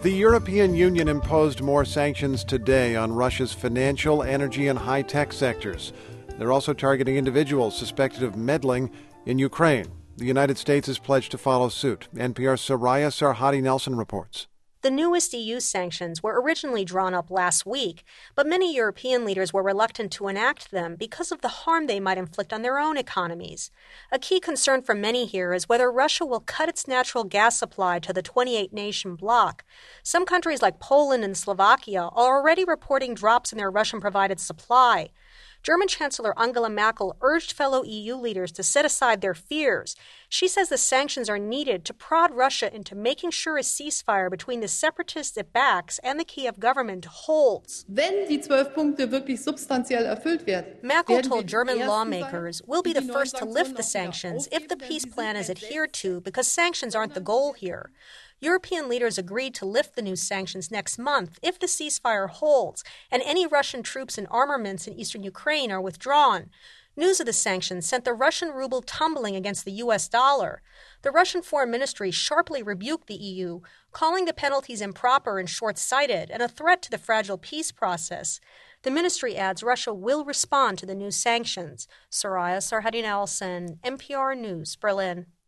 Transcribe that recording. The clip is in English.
The European Union imposed more sanctions today on Russia's financial, energy, and high-tech sectors. They're also targeting individuals suspected of meddling in Ukraine. The United States has pledged to follow suit. NPR's Soraya Sarhadi-Nelson reports. The newest EU sanctions were originally drawn up last week, but many European leaders were reluctant to enact them because of the harm they might inflict on their own economies. A key concern for many here is whether Russia will cut its natural gas supply to the 28-nation bloc. Some countries like Poland and Slovakia are already reporting drops in their Russian-provided supply. German Chancellor Angela Merkel urged fellow EU leaders to set aside their fears. She says the sanctions are needed to prod Russia into making sure a ceasefire between the separatists it backs and the Kiev government holds. Wenn die 12 Punkte wirklich substanziell erfüllt werden, Merkel told German lawmakers, "We'll be the first to lift the sanctions if the peace plan is adhered to, because sanctions aren't the goal here." European leaders agreed to lift the new sanctions next month if the ceasefire holds and any Russian troops and armaments in eastern Ukraine are withdrawn. News of the sanctions sent the Russian ruble tumbling against the U.S. dollar. The Russian Foreign Ministry sharply rebuked the EU, calling the penalties improper and short-sighted and a threat to the fragile peace process. The ministry adds Russia will respond to the new sanctions. Soraya Sarhadi-Nelson, NPR News, Berlin.